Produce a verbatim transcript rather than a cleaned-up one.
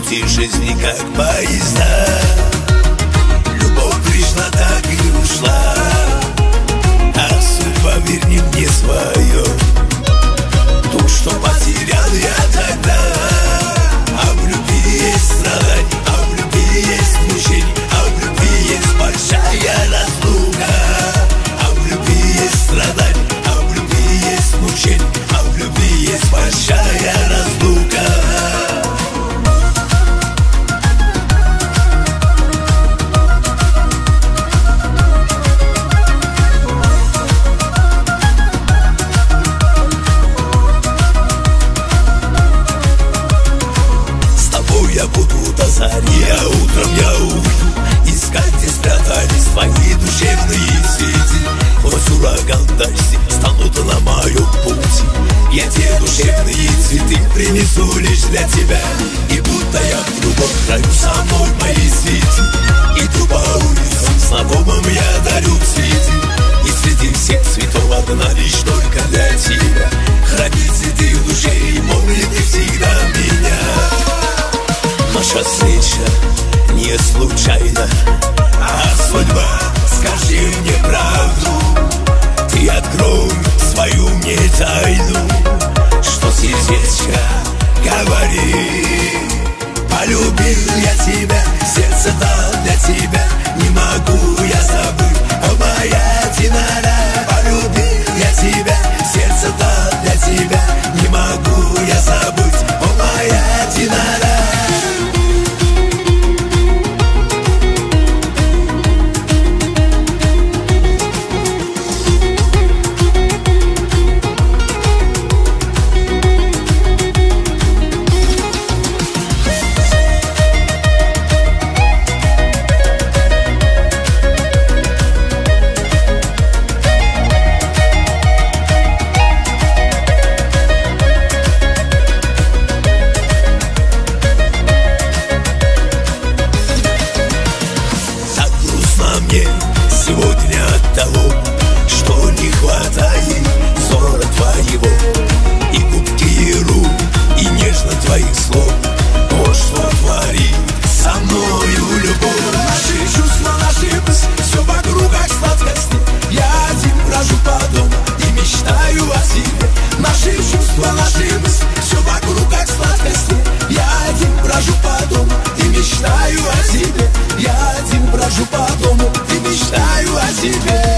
пути жизни как поезда. Любовь пришла, так и ушла, а судьба верни мне свое, ту, что потерял я тогда. А в любви есть страдания, а в любви есть мучения, а в любви есть большая разлука. А в любви есть страдания, а в любви есть мучения, а в любви есть большая разлука. Я буду до зари, а утром я уйду искать, где спрятались твои душевные сети. Хоть ураган дожди станут на моем пути, я те душевные цветы принесу лишь для тебя. И будто я в другом краю самой моей сети, иду по улицам знакомым, я дарю цветы. И среди всех цветов одна лишь только для тебя. Храни цветы в душе, и помни ты всегда меня. Наша встреча не случайна, а судьба, скажи мне правду. Ты открой свою мне тайну, что сердечко говорит. Полюбил я тебя, сердце дал для тебя, не могу я забыть, о моя Динара. Полюбил я тебя, сердце дал для тебя, не могу я забыть, о моя Динара. Сегодня от того, что не хватает взора твоего, и губки, и рук, и нежно твоих слов. Вот что творит со мною любовь. Наши чувства, наши мысли, все вокруг как сладкости. Я один брожу по дому и мечтаю о тебе. Наши чувства, наши мысли, все вокруг как сладкости. Я один брожу по дому и мечтаю о тебе. Я один брожу по дому и мечтаю о тебе.